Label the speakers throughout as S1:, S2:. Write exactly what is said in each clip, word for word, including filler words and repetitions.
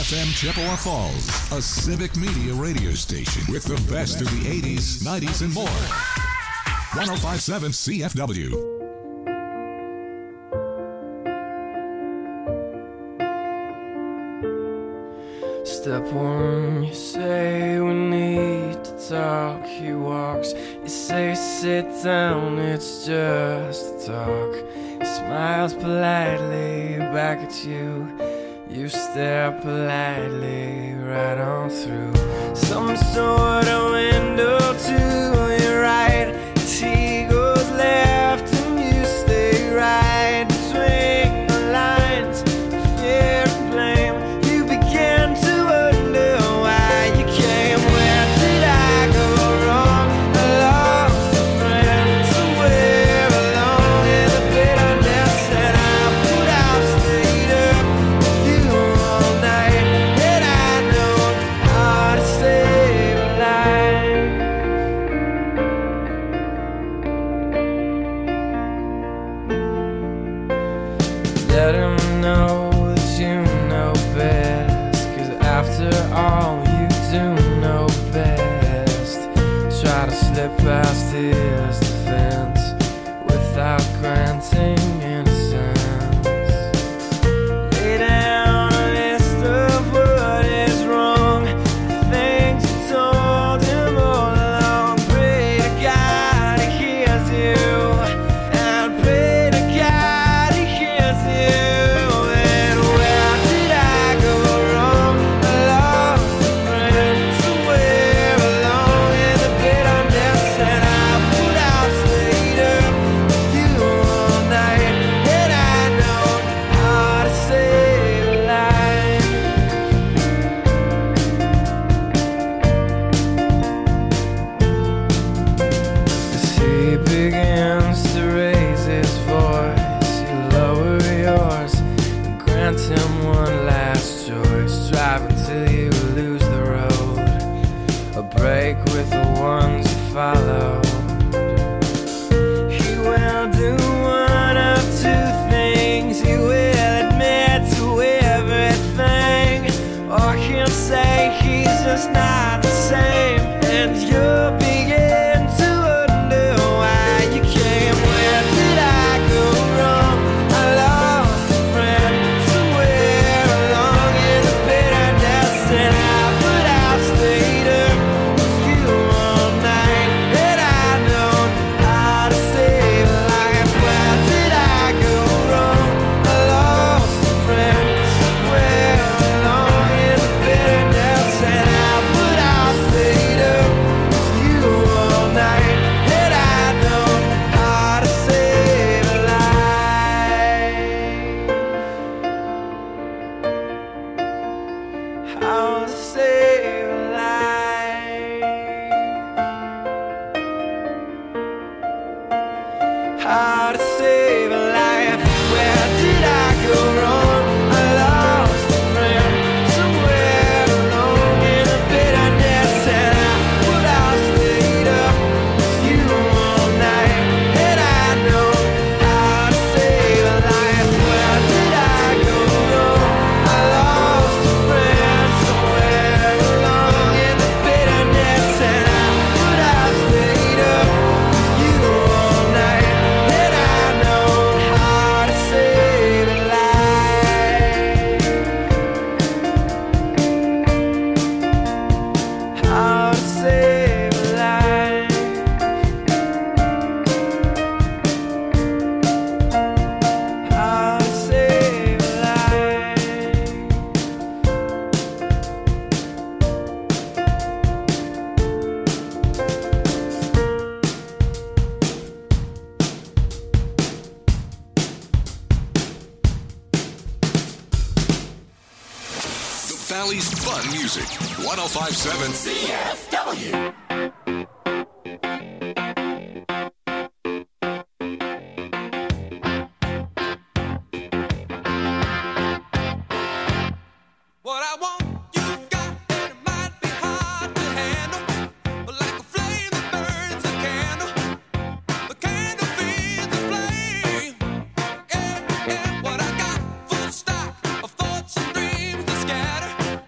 S1: F M Chippewa Falls, a civic media radio station with the best of the eighties, nineties, and more. one oh five point seven C F W.
S2: Step one, you say we need to talk. He walks, you say sit down, it's just a talk. He smiles politely back at you. You stare politely right on through some sort of window to your right. As he goes left and you stay right between the lines of fear and blame. You begin to wonder why you came. Where did I go wrong? I lost a friend somewhere along in the bitterness that I put out, stayed up with you all night, and I know how to save a life. Let him know that you know best, 'cause after all you do know best. Try to slip past his defense without granting innocence. Lay down a list of what is wrong, the things you told him all along. Pray to God he hears you, and pray to God he hears you. And where did I go wrong? I lost a friend somewhere along in the bitterness that I put out, stayed up with you all night, and I know how to save a life. 'Cause he begins to raise his voice, you lower yours and grant him one last choice. Drive until you lose the road, a break with the ones you follow. He will do one of two things. He will admit to everything, or he'll say he's just not the same, and you'll begin to wonder why you came. Where did I go wrong? I lost a friend somewhere along in the bitterness, and I put out, stayed up with you all night, and I know how to save a life. Where did I go wrong? I lost a friend somewhere along in the bitterness, and I put out, stayed up with you all night, and I know how to save a life. How to save a life. How to save a life. Where did I go wrong? I lost a friend somewhere along in the bitterness, and I put out, stayed up with you all night, and I know how to save a life. Where did I go wrong? I lost a friend somewhere along in the bitterness, and I put out, stayed up with you all night, and I know how to save a life. How to save a life. How to save a life.
S1: The Valley's fun music. one oh five point seven C F W.
S3: What I want, you've got, and it might be hard to handle, but like a flame that burns a candle, the candle feeds the flame. Yeah, yeah, what I got, full stock of thoughts and dreams that scatter.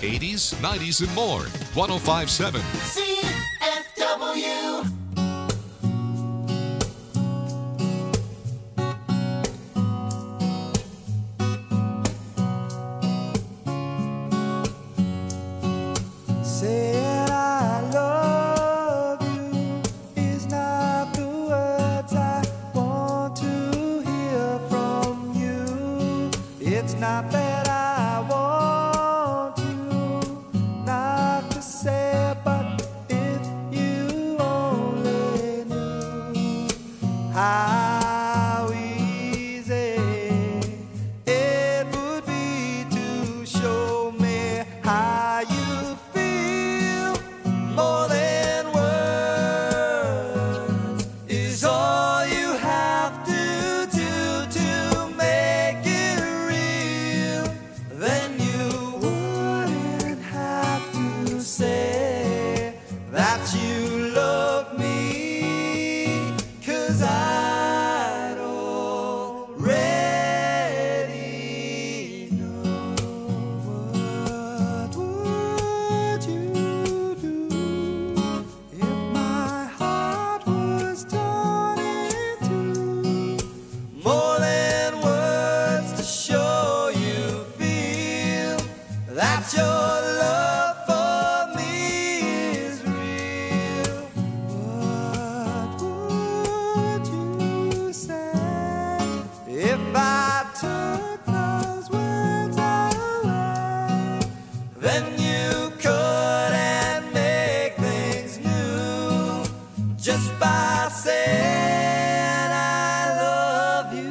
S1: eighties, nineties, and more. one oh five point seven.
S4: C F W.
S5: Saying I love you is not the words I want to hear from you. It's not that I want you not to say, but if you only knew how easy it would be to show me how you feel. More than words is all you have to do to make it real. Then you wouldn't have to say that you love me, 'cause I'd already know. What would you do if my heart was torn in two? More than words to show you feel that your love for me is real. What would you say if I took those words away? Then you couldn't make things new just by saying I love you.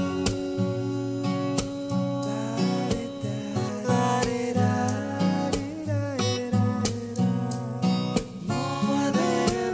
S5: More than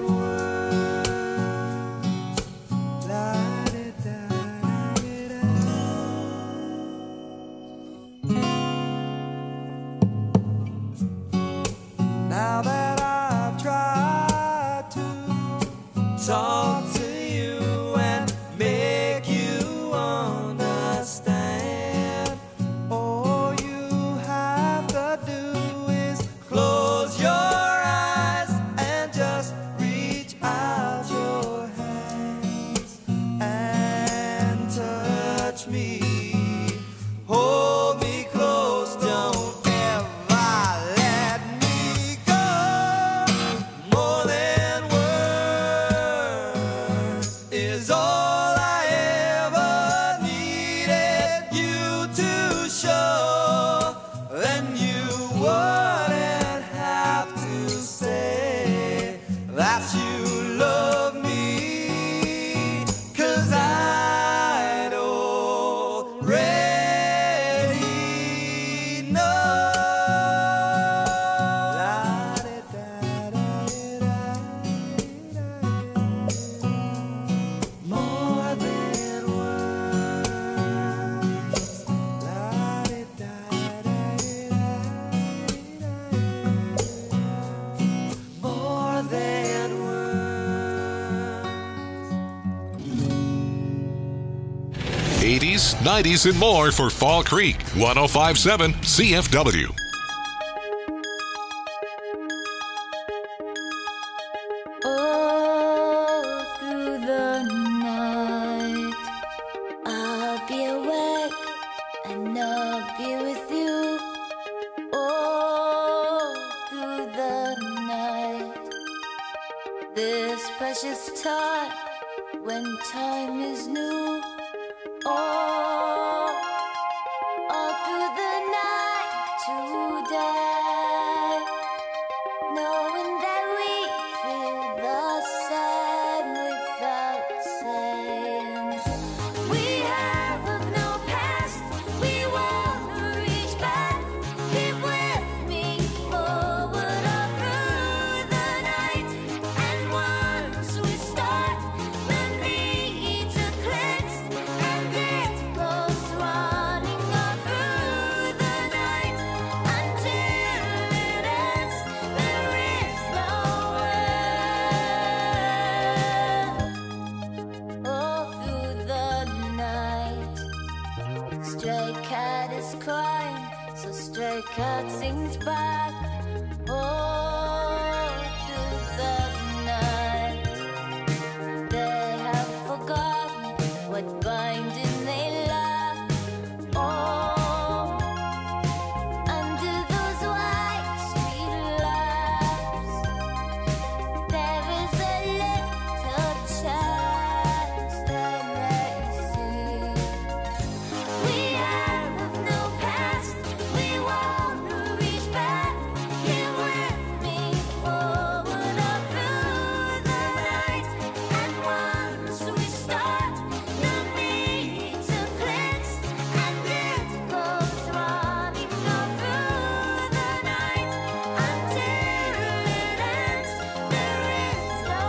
S5: Now that I've tried to talk to you and make you understand, all you have to do is close your eyes and just reach out your hands and touch me. Hold me close, don't ever let me go. More than words is all I ever needed you to show. Then you wouldn't have to say that you love me, 'cause I'd already know. More than words. More than words.
S1: eighties, nineties, and more for Fall Creek. one oh five point seven C F W.
S6: All through the night, I'll be awake and I'll be with you. All through the night, this precious time when time is new. All, all through the night today, knowing that we feel the same without saying. We have no past, we wanna reach back. Keep with me forward all through the night. And once we start, the need to cleanse. Stray cat sings back all through the night. They have forgotten what binding they lack. Oh, under those white street lamps, there is a little chance they may see. We have no past, we won't reach back. Here with me, forward or through the night. And once we start, no need to cleanse, and it goes running all through the night until it ends. There is no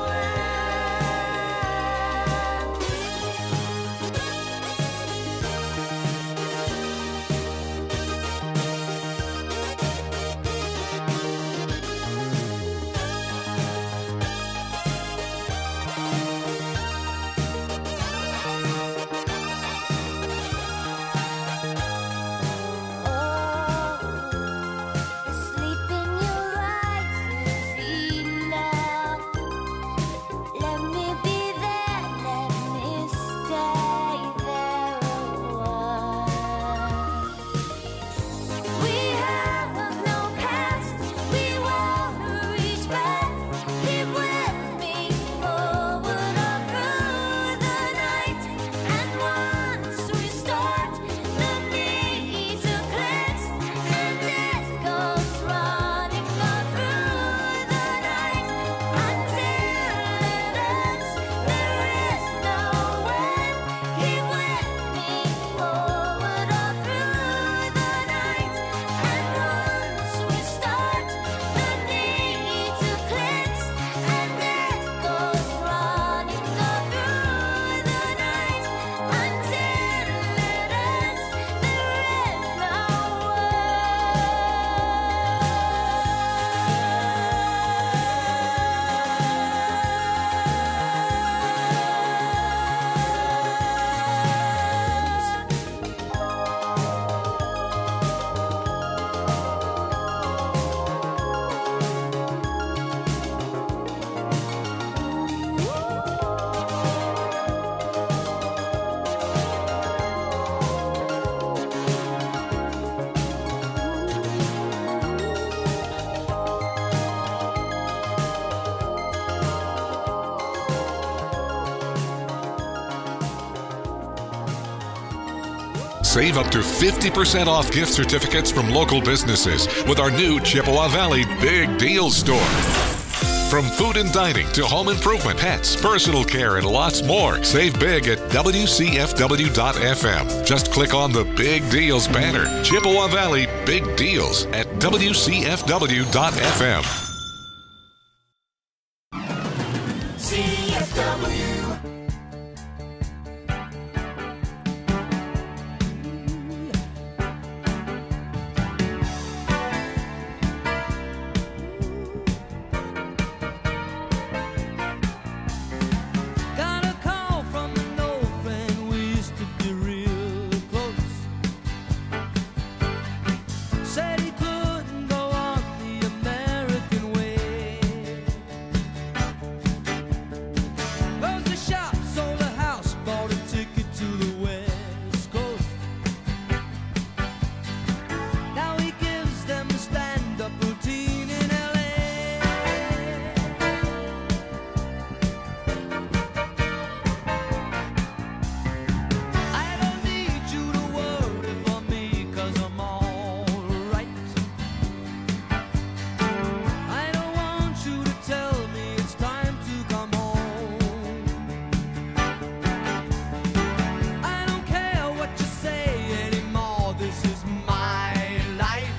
S6: sleep in your eyes is enough. Let me be there, let me stay there a while. We have no past, we won't reach back. Keep with me, forward or through the night. And once we start, no need to cleanse, and it goes running all through the night until it ends. There is no end. Keep with me, forward or through the night. And once we start, no need to cleanse, and it goes running all through the night until it ends. There is no
S1: Save up to fifty percent off gift certificates from local businesses with our new Chippewa Valley Big Deal Store. From food and dining to home improvement, pets, personal care, and lots more. Save big at W C F W dot F M. Just click on the Big Deals banner. Chippewa Valley Big Deals at W C F W dot F M.
S4: C F W.
S5: Got a call from an old friend, we used to be real close. Said he couldn't go on the American way. Closed the shop, sold a house, bought a ticket to the West Coast. Now he gives them a stand-up routine in L A. I don't need you to worry for me, 'cause I'm all right. I don't want you to tell me it's time to come home. I don't care what you say anymore, this is my life.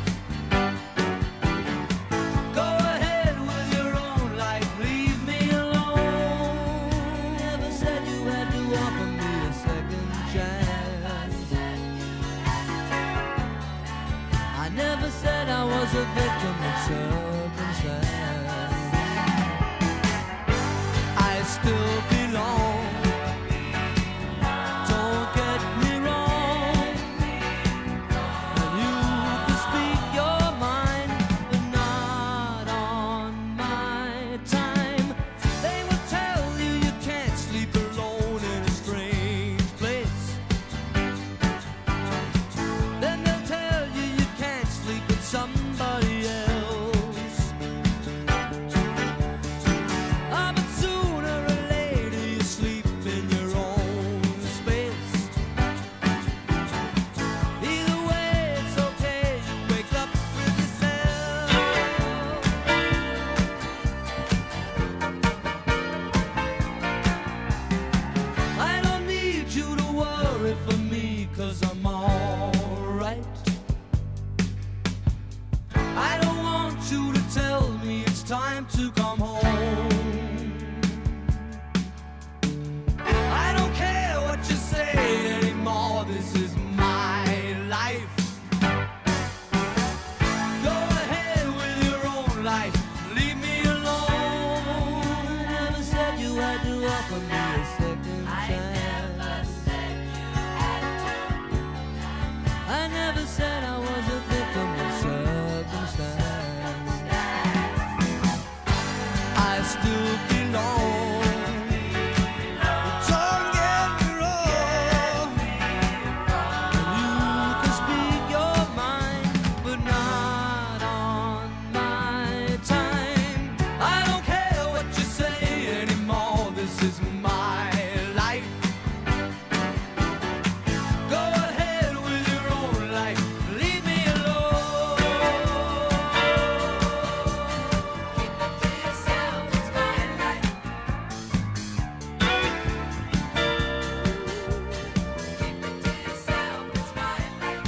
S5: Go ahead with your own life, leave me alone. Never said you had to offer me a second chance. I never said I was a victim of circumstance. I still belong. Don't get me wrong. And you can want to come home. I don't care what you say anymore. This is my life. Go ahead with your own life. Leave me alone. I never said you had to offer me a second chance. I never said I was a victim of circumstance. I still belong. Don't get me wrong. You can speak your mind, but not on my time. I don't care what you say anymore. This is my life. Go ahead with your own life. Leave me alone. Keep it to yourself. It's my life. Keep it to yourself. It's my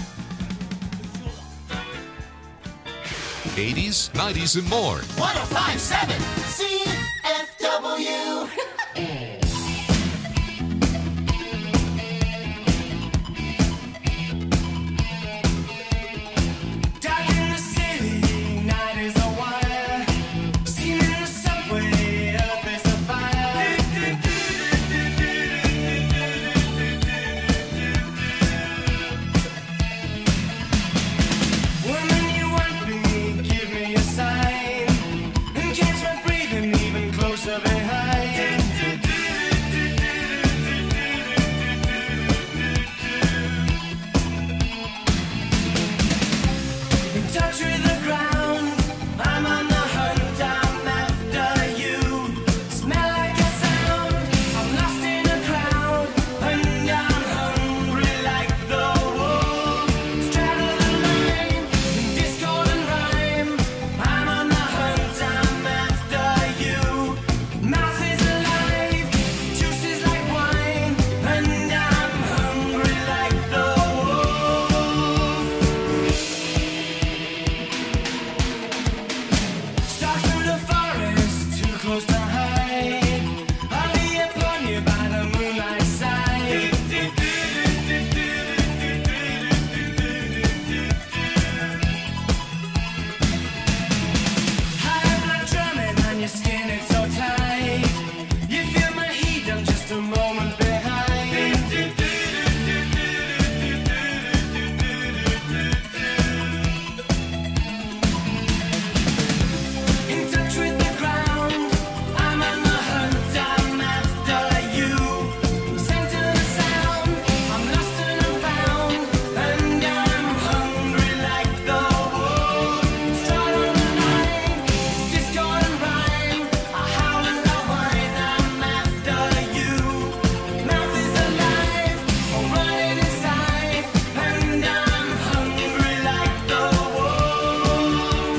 S5: life.
S1: eighties, nineties, and more.
S4: one oh five point seven C F W. Dark in the city, night is a wire. Steam in the subway, earth is a fire. Woman, you want me, give me a sign. And catch my breathing even closer behind. In touch with the ground, I'm on the hunt, I'm after you. Smell like a sound, I'm lost in a crowd, and I'm hungry like the wolf. Straddle the line, in discord and rhyme. I'm on the hunt, I'm after you. Mouth is alive, juice is like wine, and I'm hungry like the wolf. Stalk through the forest, too close to hide. I'll be upon you by the moonlight side. High blood drumming on your skin, it's so tight. You feel my heat, I'm just a moment behind. In touch with the ground, I'm on the hunt, I'm after you. Center the sound, I'm lost and I'm found, and I'm hungry like the wolf. Stride on the line, it's discord and rhyme. I howl and I whine, I'm after you. Mouth is alive, I'm running inside, and I'm hungry like the wolf.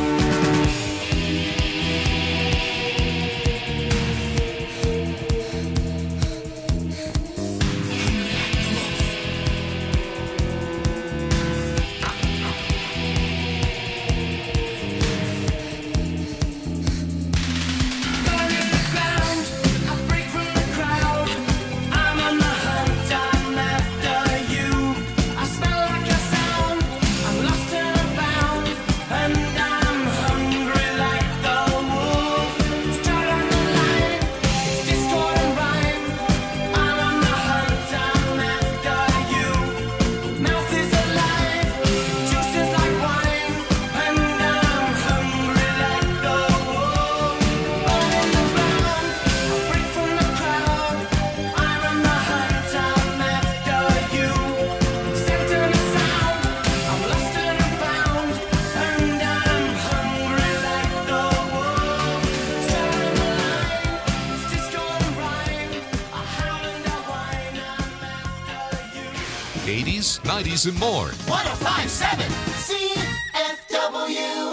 S4: Burn in the ground, I break from the crowd. I'm on the hunt, I'm after you. I smell like a sound, I'm lost and I'm found, and I'm hungry like the wolf. Stride on the line, it's discord and rhyme. I'm on the hunt, I'm after you. Mouth is alive, juice is like wine, and I'm hungry like the wolf. Burn in the ground, I break from the crowd. I'm on the hunt, I'm after you. Center the sound, I'm lost and I'm found, and I'm hungry like the wolf. Stride on the line, it's discord and rhyme. I howl and I whine, I'm after you.
S1: eighties, nineties, and more.
S4: one oh five point seven C F W.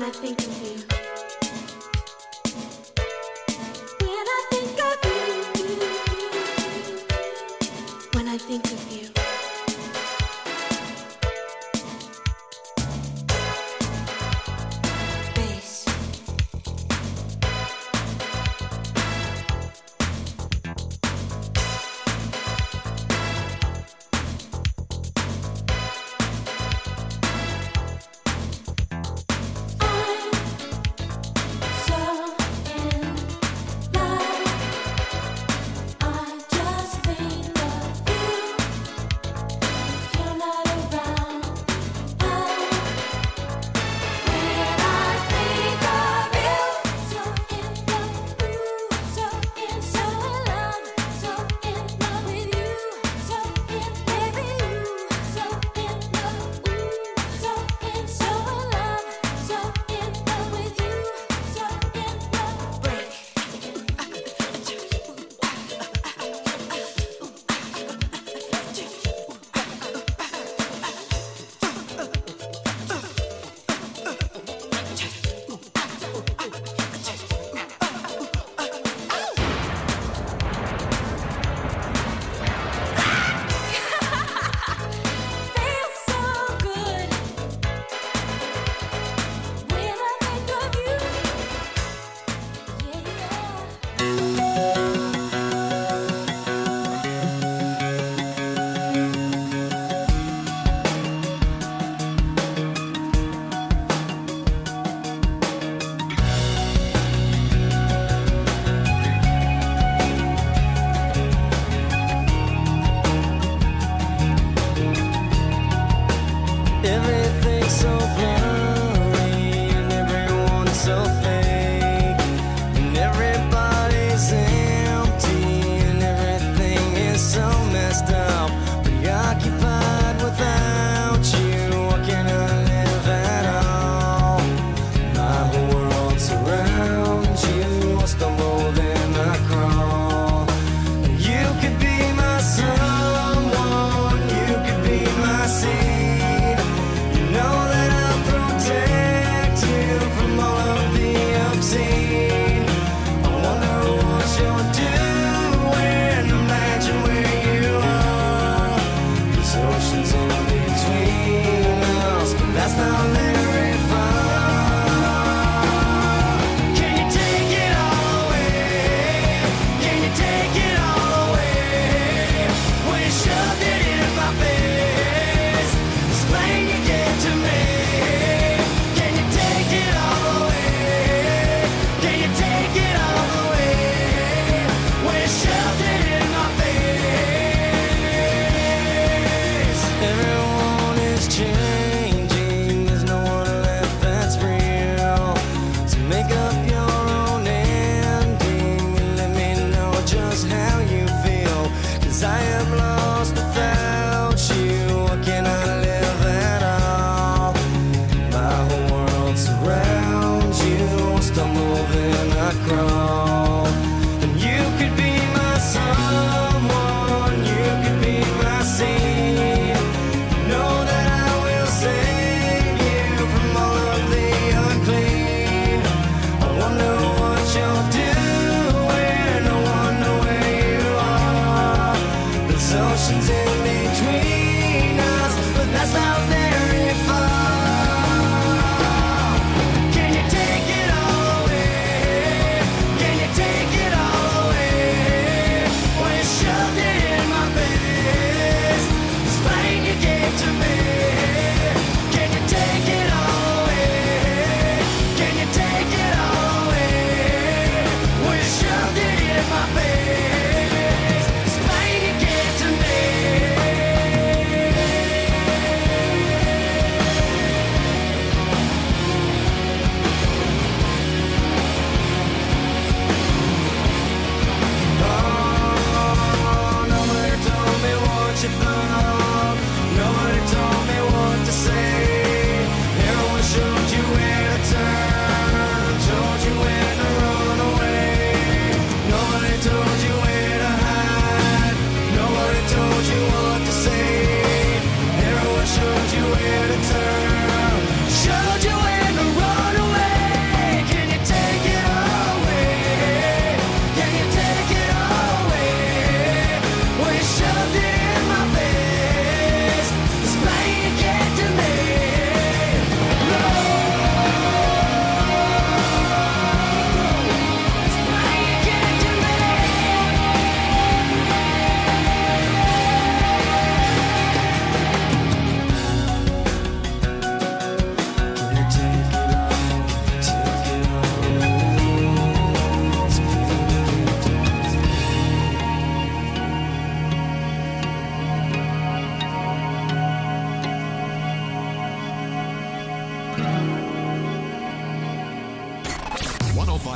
S7: I think of you. When I think of you. When I think of you. Bass.
S2: Everything's so blurry and everyone's so fake, and everybody's empty and everything is so messed up, preoccupied without you. What can I live at all? My whole world surrounds you. I stumble then I crawl. You could be my someone, you could be my seed. Know that I'll protect you from all of the obscene. I wonder what you're doing. Imagine where you are. There's oceans in between us, but that's not very far. Can you take it all away? Can you take it all away? When you shoved it in my face, explain you get to me. Can you take it all away?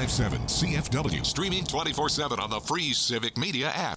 S1: five seven C F W. Streaming twenty-four seven on the free Civic Media app.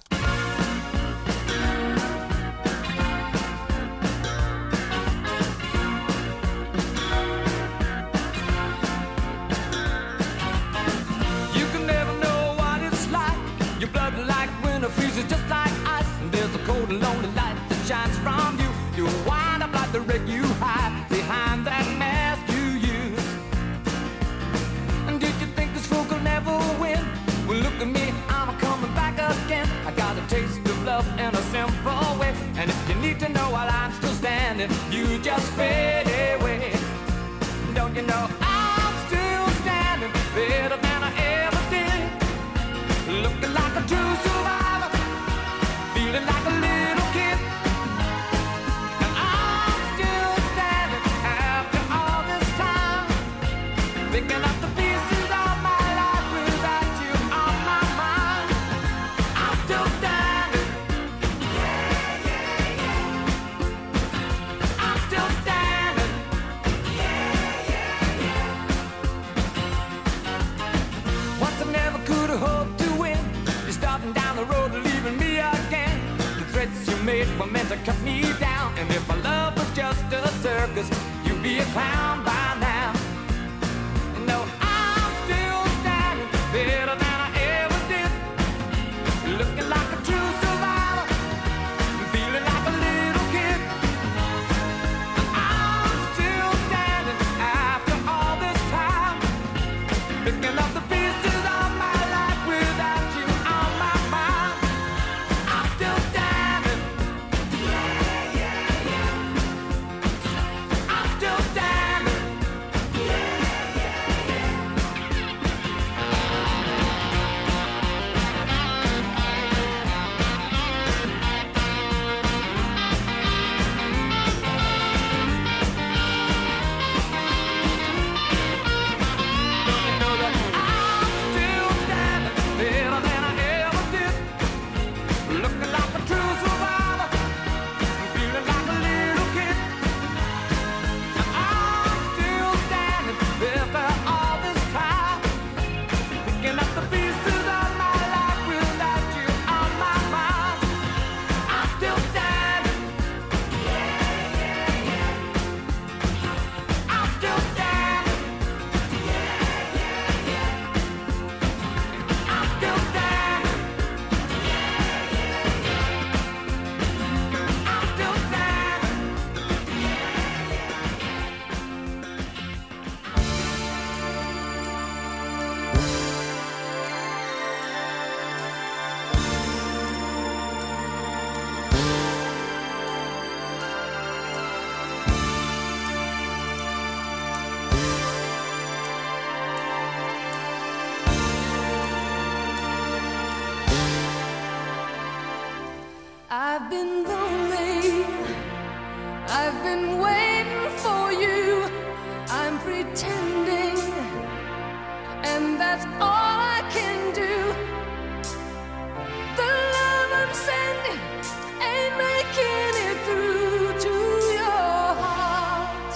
S5: You can never know what it's like. Your blood like winter freezes just like ice. And there's a cold and lonely light that shines from you. You wind up like the wreck you hide behind that mask you use. And did you think this fool could never win? Well, look at me, I'm a coming back again. I got a taste of love in a simple way. And if you need to know while I'm still standing, you just fade away. Don't you know I'm still standing better than I ever did? Looking like a true survivor, feeling like a little kid. And I'm still standing after all this time, picking up the pieces of my life without you on my mind. I'm still standing. Yeah, yeah, yeah. I'm still standing. Yeah, yeah, yeah. Once I never could have hoped to win. You're starting down the road and leaving me again. The threats you made were meant to cut me down. And if my love was just a circus, you'd be a clown by now. No, I'm still standing better than I ever did. Looking like a true survivor, feeling like a little kid. I'm still standing after all this time, picking up the pieces of my life without you on my mind. I'm still standing. Yeah, yeah, yeah. I'm still standing. Yeah, yeah, yeah. Don't you know that I'm still standing better than I ever did? Looking like a true survivor, feeling like a little kid. I'm still standing after all this time, picking up the pieces of my life without you on my mind. I'm still standing. Yeah, yeah, yeah. I'm still standing. Yeah, yeah, yeah. I'm still standing. Yeah, yeah, yeah. I'm still standing.
S8: I've been lonely. I've been waiting for you. I'm pretending, and that's all I can do. The love I'm sending ain't making it through to your heart.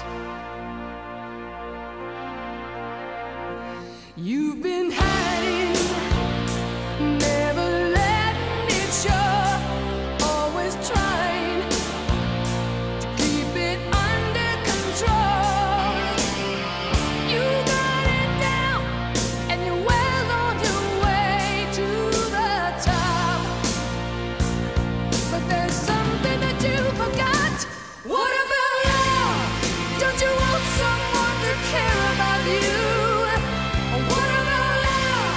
S8: You've been hiding, never letting it show. Always trying to keep it under control. You got it down, and you're well on your way to the top. But there's something that you forgot. What about love? Don't you want someone to care about you? What about love?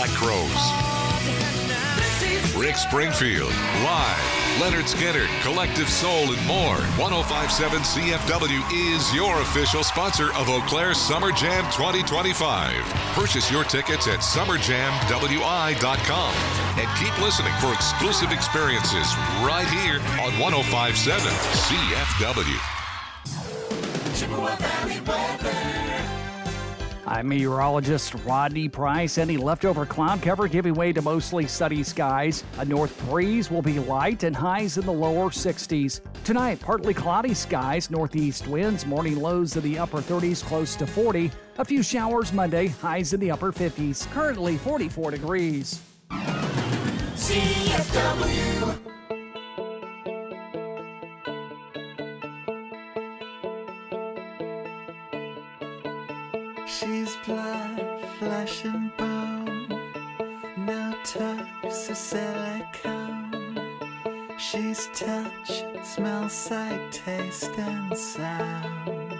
S1: Black Crowes. Rick Springfield, live. Leonard Skinner, Collective Soul, and more. ten fifty-seven C F W is your official sponsor of Eau Claire Summer Jam twenty twenty-five. Purchase your tickets at summer jam w i dot com and keep listening for exclusive experiences right here on ten fifty-seven C F W.
S4: Chippewa Valley weather.
S9: I'm meteorologist Rodney Price. Any leftover cloud cover giving way to mostly sunny skies. A north breeze will be light and highs in the lower sixties. Tonight, partly cloudy skies, northeast winds, morning lows in the upper thirties, close to forty. A few showers Monday, highs in the upper fifties. Currently forty-four degrees.
S4: C F W.
S10: She's blood, flesh and bone, no toxicity. She's touch, smell, sight, taste, and sound.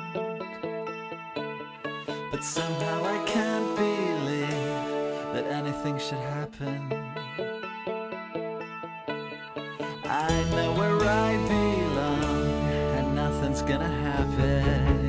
S10: But somehow I can't believe that anything should happen. I know where I belong, and nothing's gonna happen.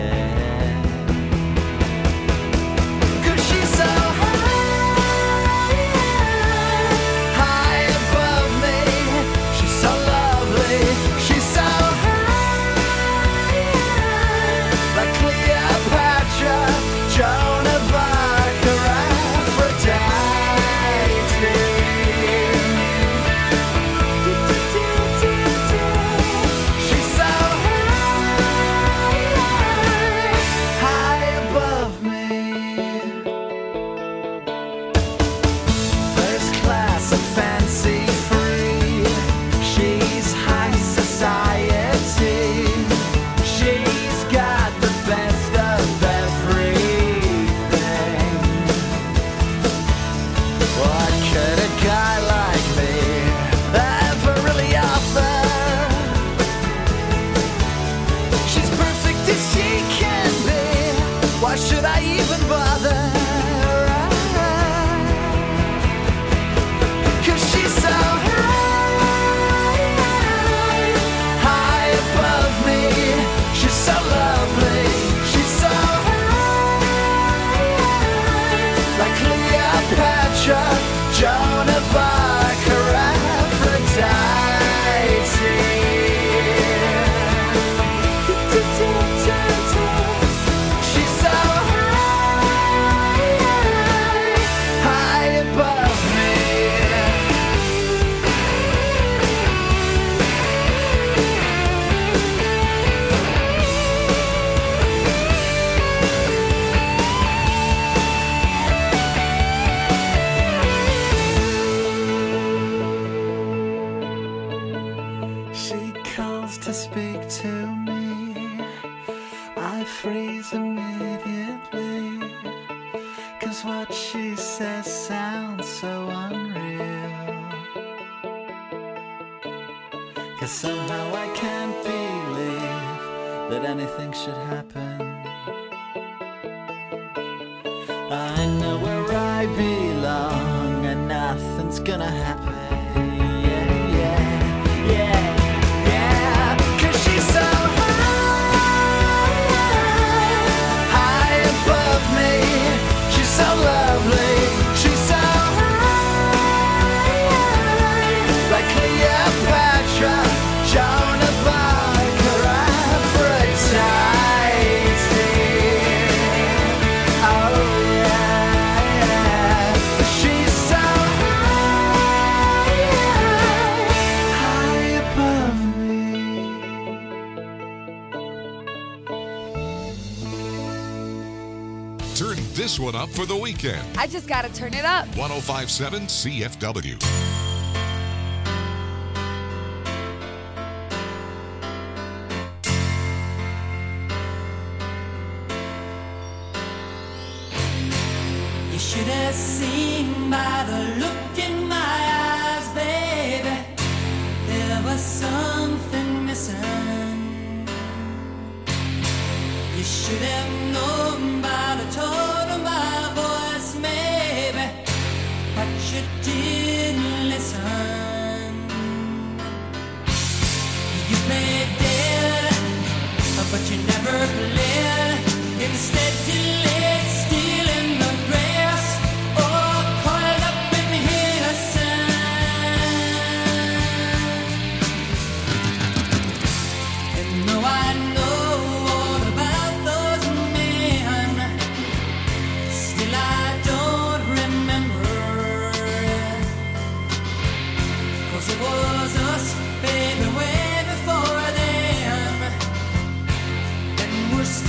S1: This one up for the weekend.
S11: I just gotta turn it up.
S1: ten fifty-seven C F W.
S5: You should have seen by the look in my eyes, baby, there was something missing. You should have known by the tone of my voice, maybe, never bled. Instead, he lay still in the grass, or coiled up in his sand. And though I know all about those men, still I don't remember. 'Cause it was us, baby, way before them. And we're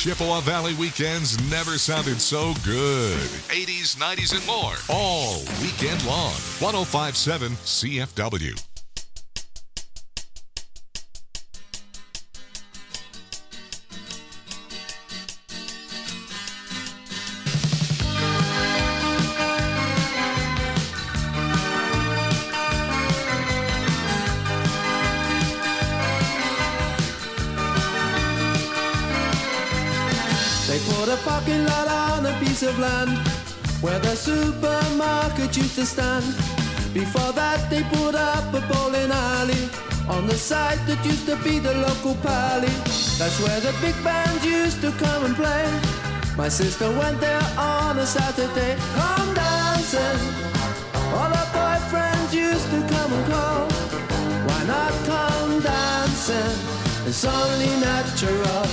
S1: Chippewa Valley weekends never sounded so good. eighties, nineties, and more. All weekend long. one oh five point seven C F W.
S11: They put a parking lot on a piece of land where the supermarket used to stand. Before that they put up a bowling alley on the site that used to be the local pally. That's where the big bands used to come and play. My sister went there on a Saturday. Come dancing, all her boyfriends used to come and call. Why not come dancing? It's only natural.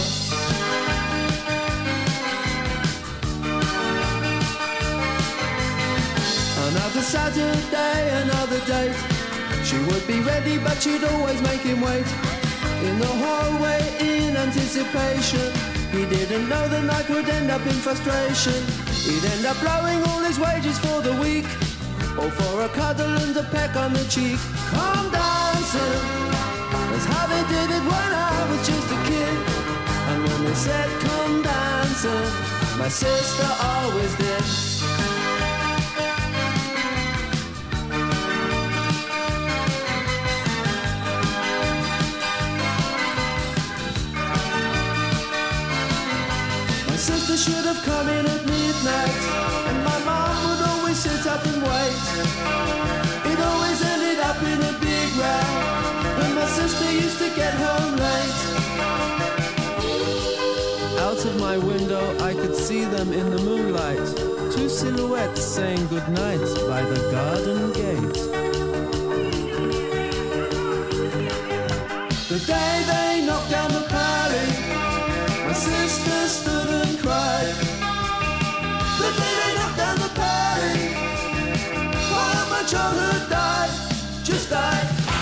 S11: Another Saturday, another date. She would be ready, but she'd always make him wait in the hallway in anticipation. He didn't know the night would end up in frustration. He'd end up blowing all his wages for the week, all for a cuddle and a peck on the cheek. Come dancing, that's how they did it when I was just a kid. And when they said come dancing, my sister always did. Sister should have come in at midnight, and my mom would always sit up and wait. It always ended up in a big row when my sister used to get home late. Out of my window I could see them in the moonlight, two silhouettes saying goodnight by the garden gate. The day they knocked down the pally, my sister stood and cried. The day they knocked down the pally, while my childhood died, just died.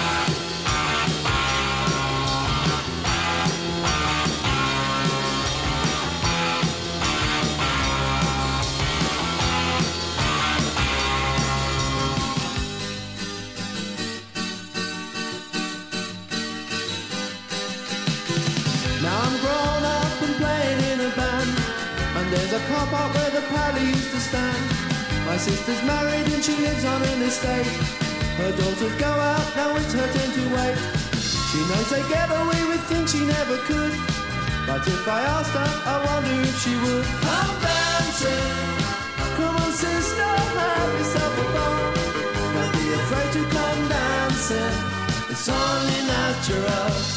S11: Now I'm grown up and playing in a band, and there's a car park where the pally used to stand. My sister's married and she lives on an estate. Her daughters go out, now it's her turn to wait. She knows they get away with things she never could, but if I asked her, I wonder if she would. Come dancing, come on sister, have yourself a ball. Don't be afraid to come dancing, it's only natural.